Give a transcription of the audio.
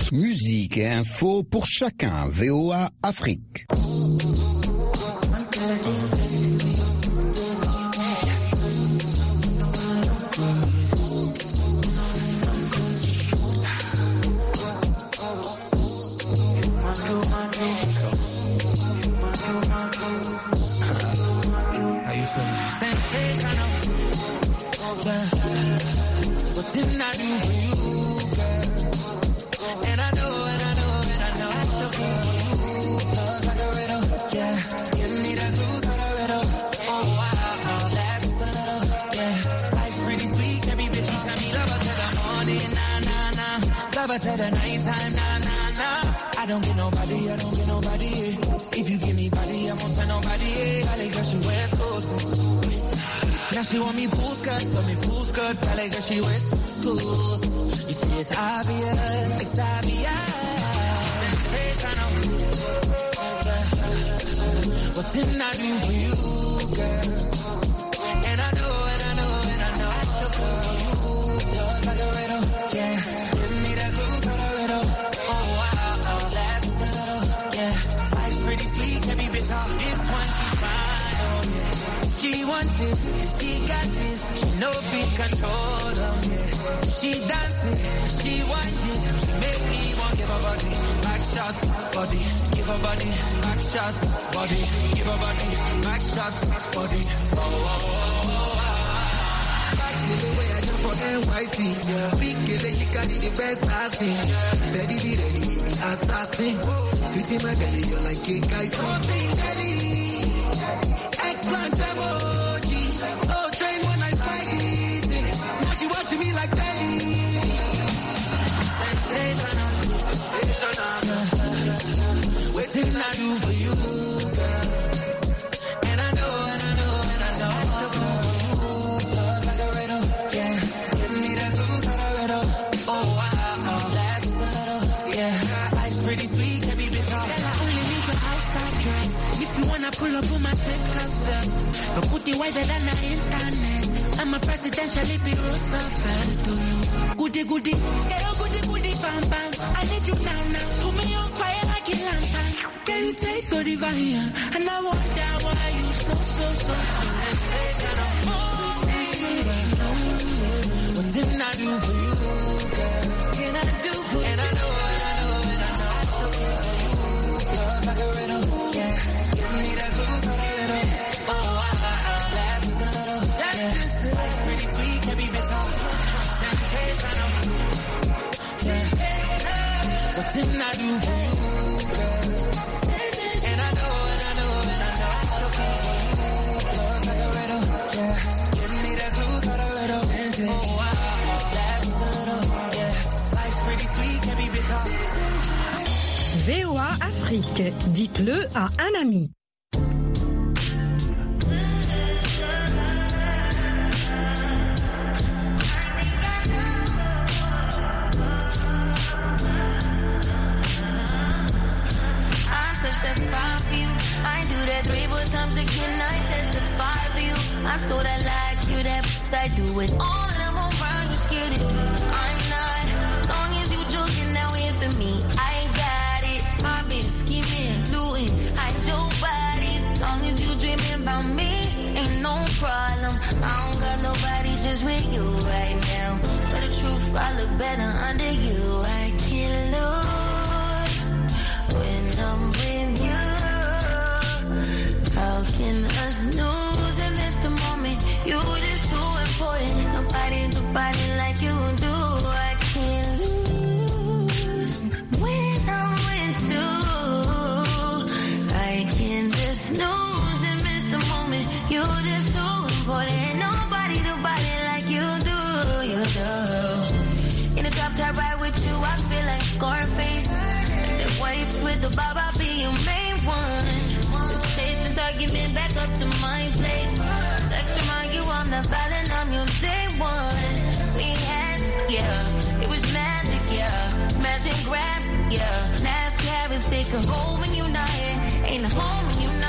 Musique et info pour chacun. VOA Afrique. Till the night time, nah, nah, nah. I don't get nobody. If you give me body, I won't tell nobody. Valley girl, she West Coast. Now she want me pool skirt, so me pool skirt. Valley girl, she West Coast. You see, it's obvious. Sensational. What didn't I do for you, girl? And I know. I took her for you. Love like a riddle, yeah. This one she's fine, oh yeah. She wants this, she got this. She no big control, oh yeah. She dancing, she want it. She make me want give her body, back shots, body, give her body, back shots, body, give her body, back shots, body. She the way I jump for NYC, yeah. Big girl, she carry the best I've seen, yeah. Steady, ready, the assassin. Sweet in my belly, you're like cake ice. Something jelly, eggplant emoji. Oh, train when I start eating. Now she watching me like telly. Sensational. Waiting I do for you, girl. And I know. Love like a riddle, yeah. Give me that clue, not a riddle. Oh, wow, that's a little, yeah. Life's pretty sweet, can be bitter. I only need your outside dress. If you wanna pull up on my tape cassette, but put the wider than the internet. I'm a presidential bureau fan to you. Goody, girl, goody, bam, bam. I need you now. Put me on fire like a lantern. Can you taste so divine? And I wonder why you so sensational. What didn't I do for you, girl? Can I do for you? And I know. Love like a riddle, yeah. Give me that clue, not a riddle. Oh, that's a little, yeah. Life's pretty sweet, can be bitter. Sensational, yeah. What didn't I do for you, girl? And I know. Love like a riddle, yeah. Give me that clue, not a riddle. Oh, that's a little, yeah. Life's pretty sweet, can be bitter. VOA Afrique, dites-le à un ami. I do that 3-4 times again, I testify for you. I so that like you, that I do it. All of them around you scared to do. I'm not, long as you joking now in for me. I got it, I've been scheming, looting, hide your bodies. Long as you dreaming about me, ain't no problem. I don't got nobody just with you right now. For the truth, I look better under you. I can't lose when I'm with you. How can us lose and miss the moment? You just too important. Nobody do body like you do. I can't lose when I'm with you. I can just lose and miss the moment. You just too important. Nobody do body like you do. You do. In the top top ride with you, I feel like Scarface. The wipes with the bob, I'll be your main one. Argument back up to my place. Sex remind you I'm not violent, I'm your day one. We had, yeah, it was magic, yeah. Smash and grab, yeah. Last habits take a hold when you're not here. Ain't a home when you're